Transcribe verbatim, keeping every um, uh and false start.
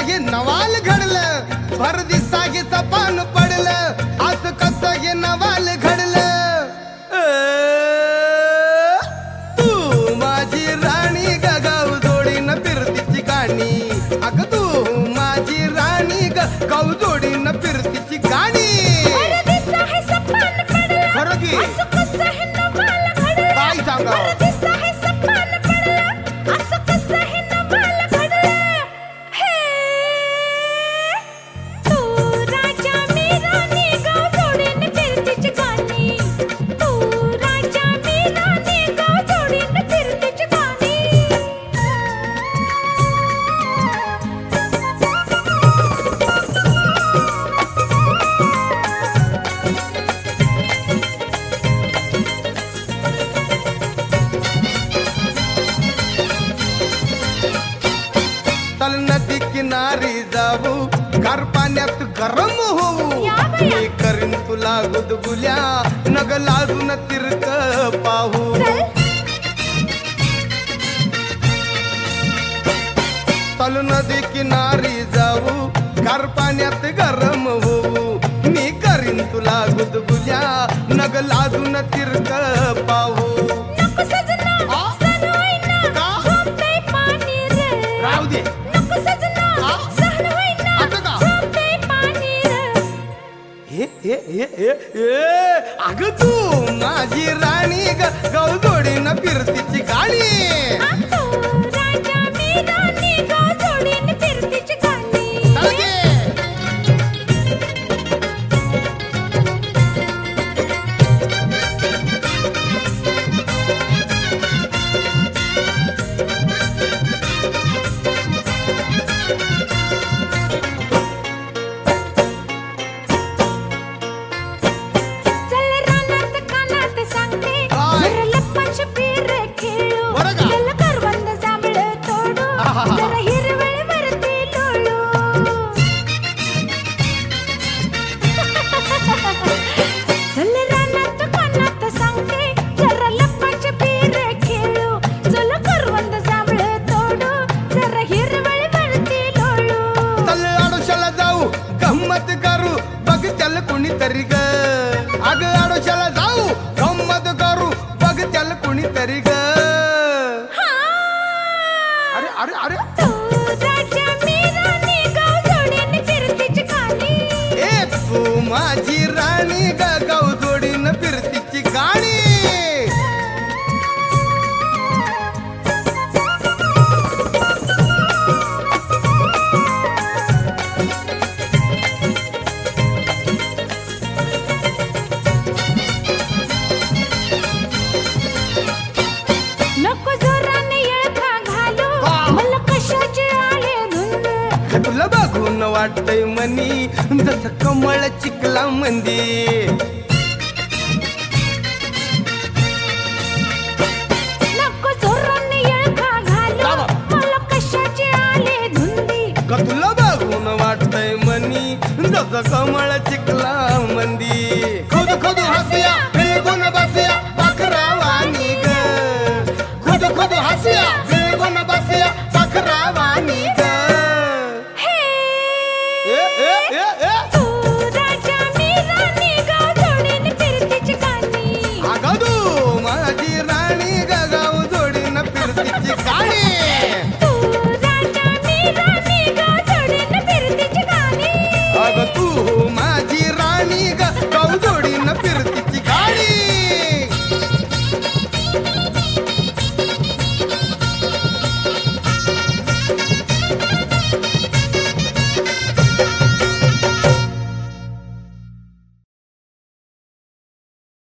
हे नवाल घडलं भर दिसता हे सपान पडलं असं कसं हे नवाल घडलं तू माझी राणी गाव जोडीन फिरतीची गाणी अग तू माझी राणी गाव जोडीन फिरतीची गाणी खरं की काय सांगा नदी किनारी जाऊ गार पाण्यात गरम होऊ मी करीन तुला गुदगुल्या नग लाजून तिरक पाहू चल नदी किनारी जाऊ गार पाण्यात गरम होऊ मी करीन तुला गुदगुल्या नग लाजून तिरक पाहू राहू दे अग तू माझी राणी गाव जोडीन फिरतीची गाडी गम्मत करू बघ त्याला कुणीतरी ग अग आडोशाला जाऊ गम्मत करू बघ त्याला कुणीतरी ग अरे अरे अरे ए तू माझी राणी गाव जोडीन फिरतीची गाणी तुला बघून वाटतय मनी जसं कमळ चिकला मंदी